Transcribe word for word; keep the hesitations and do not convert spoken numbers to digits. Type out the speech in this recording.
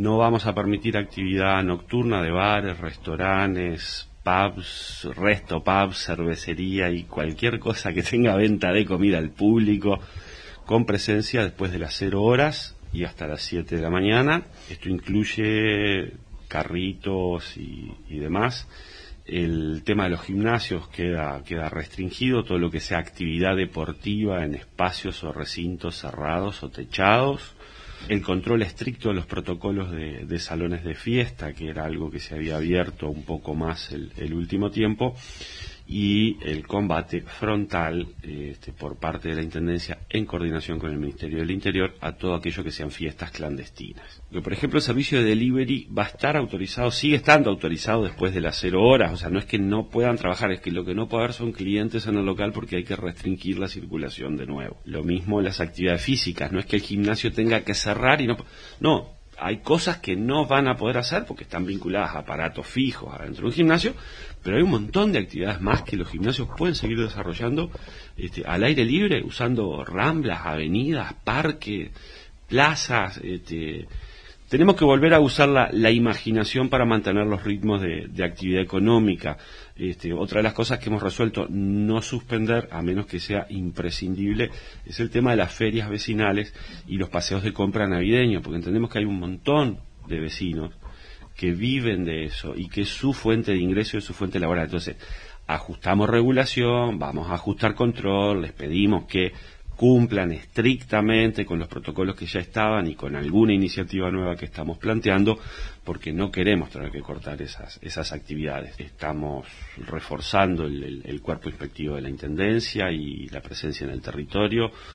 No vamos a permitir actividad nocturna de bares, restaurantes, pubs, resto pubs, cervecería y cualquier cosa que tenga venta de comida al público con presencia después de las cero horas y hasta las siete de la mañana. Esto incluye carritos y, y demás. El tema de los gimnasios queda, queda restringido, todo lo que sea actividad deportiva en espacios o recintos cerrados o techados. El control estricto de los protocolos de, de salones de fiesta, que era algo que se había abierto un poco más el, el último tiempo, y el combate frontal este, por parte de la Intendencia en coordinación con el Ministerio del Interior a todo aquello que sean fiestas clandestinas. Que, por ejemplo, el servicio de delivery va a estar autorizado, sigue estando autorizado después de las cero horas, o sea, no es que no puedan trabajar, es que lo que no puede haber son clientes en el local porque hay que restringir la circulación de nuevo. Lo mismo las actividades físicas, no es que el gimnasio tenga que cerrar y no... No, hay cosas que no van a poder hacer porque están vinculadas a aparatos fijos adentro de un gimnasio, pero hay un montón de actividades más que los gimnasios pueden seguir desarrollando este, al aire libre, usando ramblas, avenidas, parques, plazas. Este, tenemos que volver a usar la, la imaginación para mantener los ritmos de, de actividad económica. Este, otra de las cosas que hemos resuelto no suspender, a menos que sea imprescindible, es el tema de las ferias vecinales y los paseos de compra navideños, porque entendemos que hay un montón de vecinos que viven de eso y que es su fuente de ingreso y su fuente laboral. Entonces, ajustamos regulación, vamos a ajustar control, les pedimos que cumplan estrictamente con los protocolos que ya estaban y con alguna iniciativa nueva que estamos planteando, porque no queremos tener que cortar esas, esas actividades. Estamos reforzando el, el, el cuerpo inspectivo de la Intendencia y la presencia en el territorio.